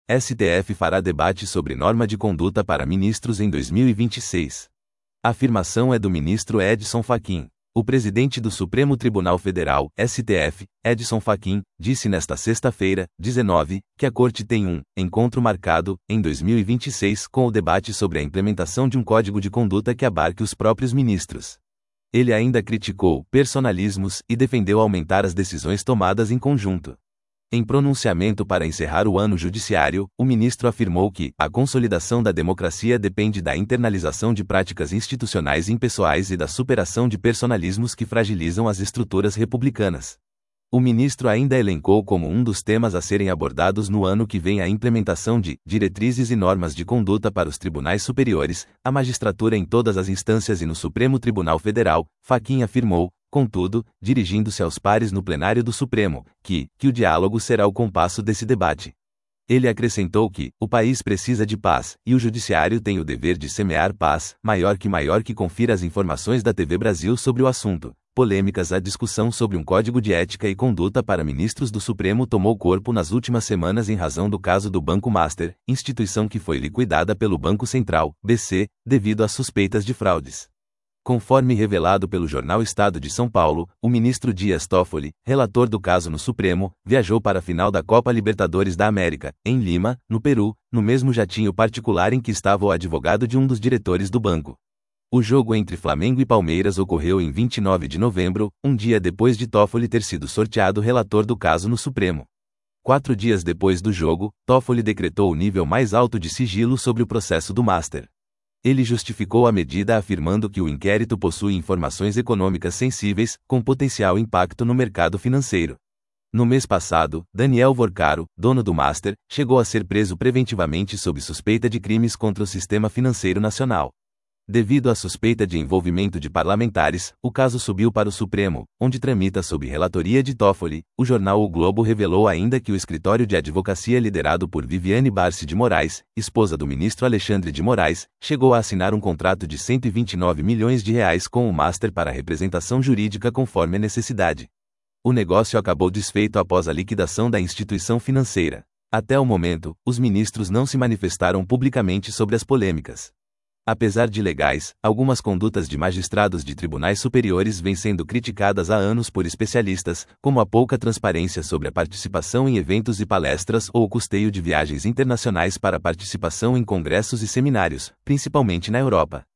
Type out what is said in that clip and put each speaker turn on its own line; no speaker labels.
STF fará debate sobre norma de conduta para ministros em 2026. A afirmação é do ministro Edson Fachin. O presidente do Supremo Tribunal Federal, STF, Edson Fachin, disse nesta sexta-feira, 19, que a Corte tem um encontro marcado, em 2026, com o debate sobre a implementação de um código de conduta que abarque os próprios ministros. Ele ainda criticou personalismos e defendeu aumentar as decisões tomadas em conjunto. Em pronunciamento para encerrar o ano judiciário, o ministro afirmou que a consolidação da democracia depende da internalização de práticas institucionais impessoais e da superação de personalismos que fragilizam as estruturas republicanas. O ministro ainda elencou como um dos temas a serem abordados no ano que vem a implementação de diretrizes e normas de conduta para os tribunais superiores, a magistratura em todas as instâncias e no Supremo Tribunal Federal. Fachin afirmou, contudo, dirigindo-se aos pares no plenário do Supremo, que o diálogo será o compasso desse debate. Ele acrescentou que o país precisa de paz, e o judiciário tem o dever de semear paz, maior que confira as informações da TV Brasil sobre o assunto. Polêmicas. A discussão sobre um código de ética e conduta para ministros do Supremo tomou corpo nas últimas semanas em razão do caso do Banco Master, instituição que foi liquidada pelo Banco Central, BC, devido a suspeitas de fraudes. Conforme revelado pelo jornal Estado de São Paulo, o ministro Dias Toffoli, relator do caso no Supremo, viajou para a final da Copa Libertadores da América, em Lima, no Peru, no mesmo jatinho particular em que estava o advogado de um dos diretores do banco. O jogo entre Flamengo e Palmeiras ocorreu em 29 de novembro, um dia depois de Toffoli ter sido sorteado relator do caso no Supremo. 4 dias depois do jogo, Toffoli decretou o nível mais alto de sigilo sobre o processo do Master. Ele justificou a medida afirmando que o inquérito possui informações econômicas sensíveis, com potencial impacto no mercado financeiro. No mês passado, Daniel Vorcaro, dono do Master, chegou a ser preso preventivamente sob suspeita de crimes contra o sistema financeiro nacional. Devido à suspeita de envolvimento de parlamentares, o caso subiu para o Supremo, onde tramita sob relatoria de Toffoli. O jornal O Globo revelou ainda que o escritório de advocacia liderado por Viviane Barsi de Moraes, esposa do ministro Alexandre de Moraes, chegou a assinar um contrato de R$129 milhões com o Master para representação jurídica conforme a necessidade. O negócio acabou desfeito após a liquidação da instituição financeira. Até o momento, os ministros não se manifestaram publicamente sobre as polêmicas. Apesar de legais, algumas condutas de magistrados de tribunais superiores vêm sendo criticadas há anos por especialistas, como a pouca transparência sobre a participação em eventos e palestras ou o custeio de viagens internacionais para participação em congressos e seminários, principalmente na Europa.